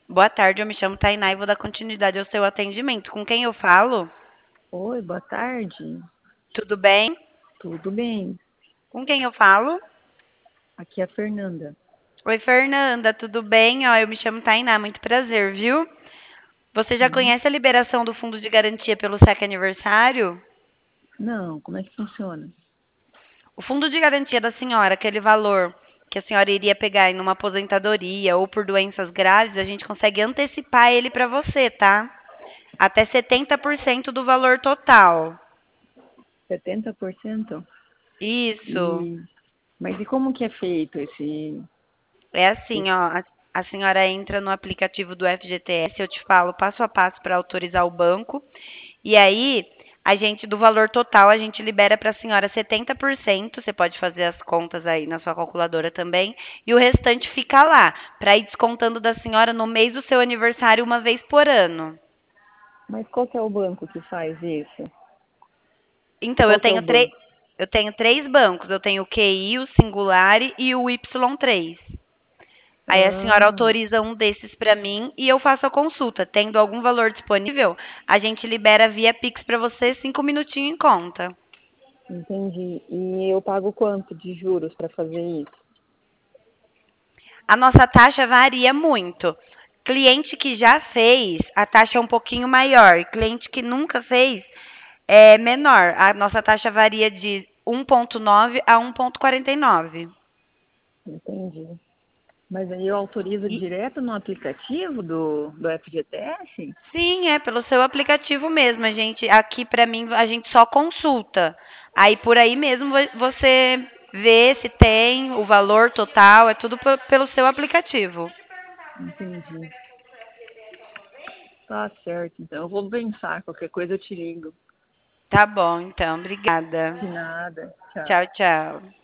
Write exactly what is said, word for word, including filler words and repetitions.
Boa tarde, eu me chamo Tainá e vou dar continuidade ao seu atendimento. Com quem eu falo? Oi, boa tarde. Tudo bem? Tudo bem? Com quem eu falo? Aqui é a Fernanda. Oi, Fernanda, tudo bem? Ó, eu me chamo Tainá, muito prazer, viu? Você já Sim. conhece a liberação do fundo de garantia pelo S E C aniversário? Não, como é que funciona? O fundo de garantia da senhora, aquele valor que a senhora iria pegar em uma aposentadoria ou por doenças graves, a gente consegue antecipar ele para você, tá? Até setenta por cento do valor total. setenta por cento? Isso. E mas e como que é feito esse, É assim, esse... ó, a, a senhora entra no aplicativo do F G T S, eu te falo passo a passo para autorizar o banco, e aí a gente, do valor total, a gente libera para a senhora setenta por cento, você pode fazer as contas aí na sua calculadora também, e o restante fica lá, para ir descontando da senhora no mês do seu aniversário uma vez por ano. Mas qual que é o banco que faz isso? Então, eu Qual que é o tenho, três banco? eu tenho três bancos, eu tenho o Q I, o Singular e o Y três. Aí a senhora Ah, autoriza um desses para mim e eu faço a consulta. Tendo algum valor disponível, a gente libera via Pix para você cinco minutinhos em conta. entendi. E eu pago quanto de juros para fazer isso? A nossa taxa varia muito. Cliente que já fez, a taxa é um pouquinho maior. Cliente que nunca fez, é menor. A nossa taxa varia de um vírgula nove a um vírgula quarenta e nove. Entendi. Mas aí eu autorizo E direto no aplicativo do, do F G T S? sim, é pelo seu aplicativo mesmo. A gente aqui para mim a gente só consulta. Aí por aí mesmo vo- você vê se tem o valor total, é tudo pe- pelo seu aplicativo. Entendi. Tá certo, então eu vou pensar, qualquer coisa eu te ligo. Tá bom, então. Obrigada. De nada. Tchau. Tchau, tchau.